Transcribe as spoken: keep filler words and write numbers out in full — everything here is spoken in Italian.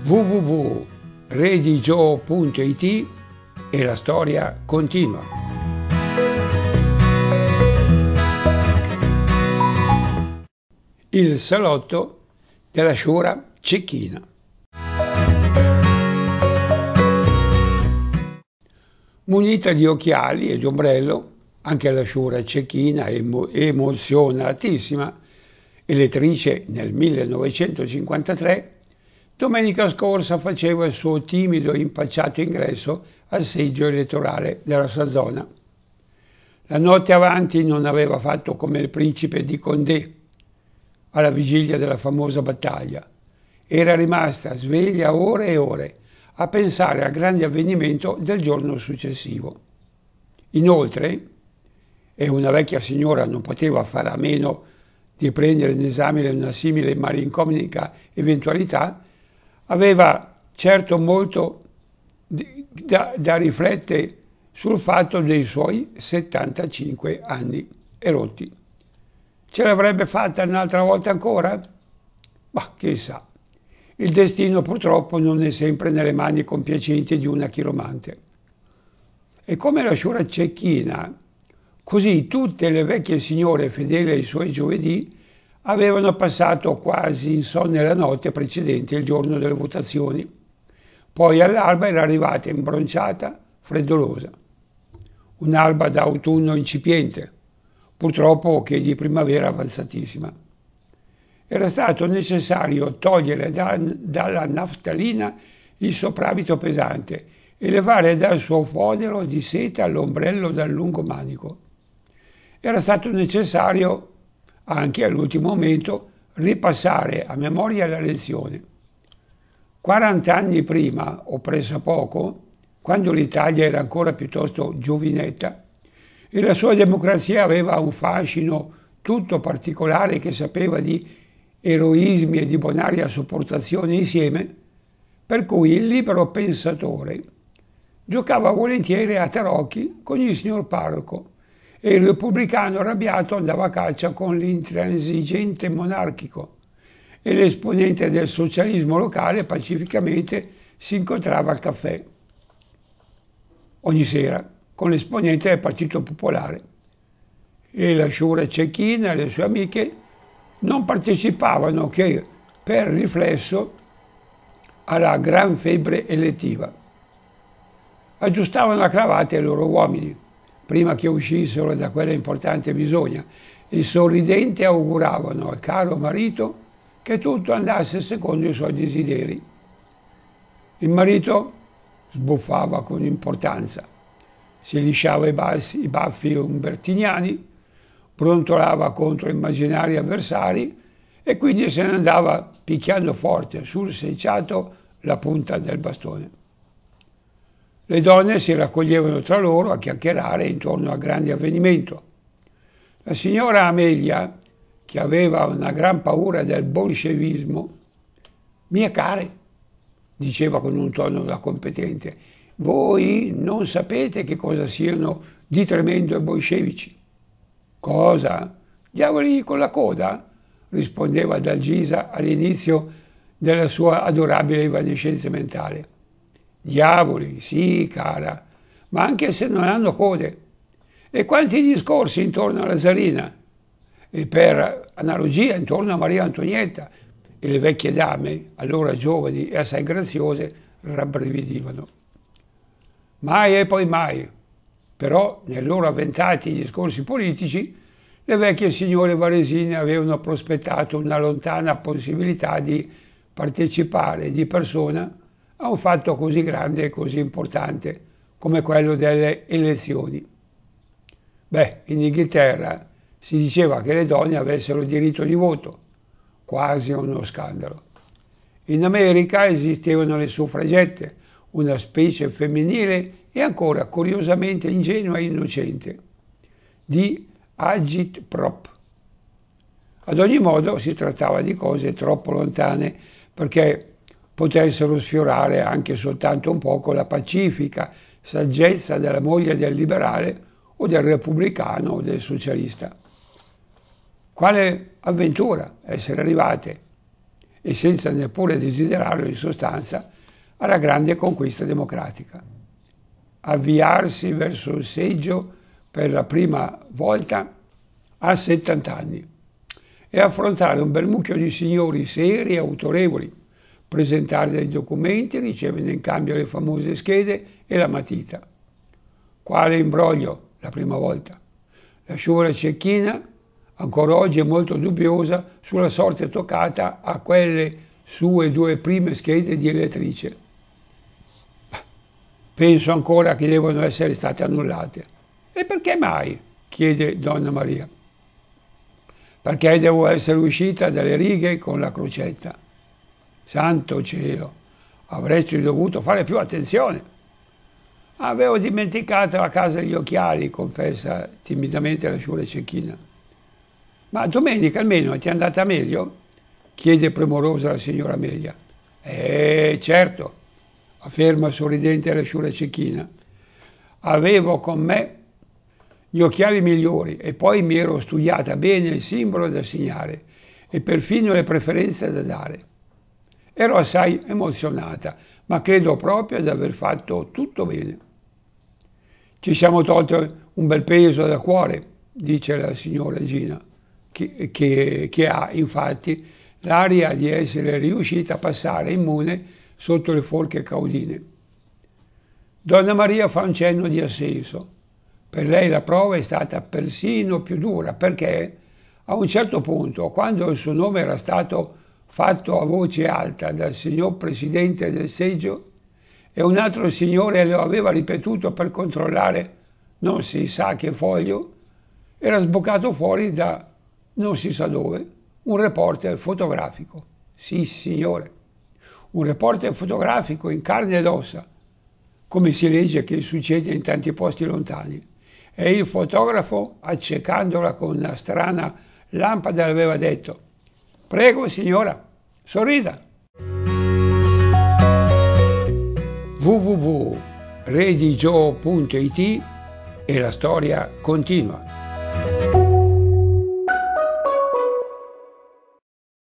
w w w punto redigio punto it e la storia continua. Il salotto della sciura cecchina. Munita di occhiali e di ombrello, anche la sciura cecchina, emo- emozionatissima, elettrice nel millenovecentocinquantatré, domenica scorsa faceva il suo timido e impacciato ingresso al seggio elettorale della sua zona. La notte avanti non aveva fatto come il principe di Condé alla vigilia della famosa battaglia. Era rimasta sveglia ore e ore a pensare al grande avvenimento del giorno successivo. Inoltre, e una vecchia signora non poteva fare a meno di prendere in esame una simile malinconica eventualità, aveva certo molto da, da riflettere sul fatto dei suoi settantacinque anni erotti. Ce l'avrebbe fatta un'altra volta ancora? Ma chissà. Il destino purtroppo non è sempre nelle mani compiacenti di una chiromante. E come la sciura cecchina, così tutte le vecchie signore fedeli ai suoi giovedì avevano passato quasi insonne la notte precedente il giorno delle votazioni. Poi all'alba era arrivata imbronciata, freddolosa. Un'alba d'autunno incipiente, purtroppo che di primavera avanzatissima. Era stato necessario togliere da, dalla naftalina il soprabito pesante e levare dal suo fodero di seta l'ombrello dal lungo manico. Era stato necessario, anche all'ultimo momento, ripassare a memoria la lezione. quarant'anni prima, o pressappoco, quando l'Italia era ancora piuttosto giovinetta, e la sua democrazia aveva un fascino tutto particolare che sapeva di eroismi e di bonaria sopportazione insieme, per cui il libero pensatore giocava volentieri a tarocchi con il signor parroco e il repubblicano arrabbiato andava a caccia con l'intransigente monarchico e l'esponente del socialismo locale pacificamente si incontrava al caffè ogni sera con l'esponente del Partito Popolare, e la sciura cecchina e le sue amiche non partecipavano che per riflesso alla gran febbre elettiva. Aggiustavano la cravatta ai loro uomini prima che uscissero da quella importante bisogna e sorridenti auguravano al caro marito che tutto andasse secondo i suoi desideri. Il marito sbuffava con importanza, si lisciava i, bassi, i baffi umbertiniani, brontolava contro immaginari avversari e quindi se ne andava picchiando forte sul selciato la punta del bastone. Le donne si raccoglievano tra loro a chiacchierare intorno al grande avvenimento. La signora Amelia, che aveva una gran paura del bolscevismo, mie care, diceva con un tono da competente, voi non sapete che cosa siano di tremendo i bolscevici. Cosa? Diavoli con la coda? Rispondeva Dalgisa all'inizio della sua adorabile evanescenza mentale. Diavoli, sì, cara, ma anche se non hanno code. E quanti discorsi intorno alla Zarina? E per analogia intorno a Maria Antonietta, e le vecchie dame, allora giovani e assai graziose, rabbrividivano. Mai e poi mai. Però, nei loro avventati discorsi politici, le vecchie signore varesine avevano prospettato una lontana possibilità di partecipare di persona a un fatto così grande e così importante come quello delle elezioni. Beh, in Inghilterra si diceva che le donne avessero il diritto di voto, quasi uno scandalo. In America esistevano le suffragette, una specie femminile e ancora curiosamente ingenua e innocente, di agitprop. Ad ogni modo si trattava di cose troppo lontane perché potessero sfiorare anche soltanto un poco la pacifica saggezza della moglie del liberale o del repubblicano o del socialista. Quale avventura essere arrivate e senza neppure desiderarlo in sostanza, alla grande conquista democratica. Avviarsi verso il seggio per la prima volta a settanta anni e affrontare un bel mucchio di signori seri e autorevoli, presentare dei documenti, ricevere in cambio le famose schede e la matita. Quale imbroglio la prima volta! La sciura cecchina ancora oggi è molto dubbiosa sulla sorte toccata a quelle sue due prime schede di elettrice. Penso ancora che devono essere state annullate. E perché mai? Chiede Donna Maria. Perché devo essere uscita dalle righe con la crocetta. Santo cielo, avresti dovuto fare più attenzione. Avevo dimenticato a casa gli occhiali, confessa timidamente la sciura cecchina. Ma domenica almeno ti è andata meglio? Chiede premurosa la signora Amelia. Eh, certo, afferma sorridente la sciura cecchina. Avevo con me gli occhiali migliori e poi mi ero studiata bene il simbolo da segnare e perfino le preferenze da dare. Ero assai emozionata, ma credo proprio di aver fatto tutto bene. Ci siamo tolto un bel peso da cuore, dice la signora Gina, che, che, che ha infatti l'aria di essere riuscita a passare immune sotto le forche caudine. Donna Maria fa un cenno di assenso. Per lei la prova è stata persino più dura, perché a un certo punto, quando il suo nome era stato fatto a voce alta dal signor Presidente del seggio, e un altro signore lo aveva ripetuto per controllare non si sa che foglio, era sboccato fuori da non si sa dove un reporter fotografico. Sì, signore, un reporter fotografico in carne ed ossa, come si legge che succede in tanti posti lontani. E il fotografo, accecandola con una strana lampada, le aveva detto: «Prego, signora, sorrida». w w w punto redigio punto it e la storia continua.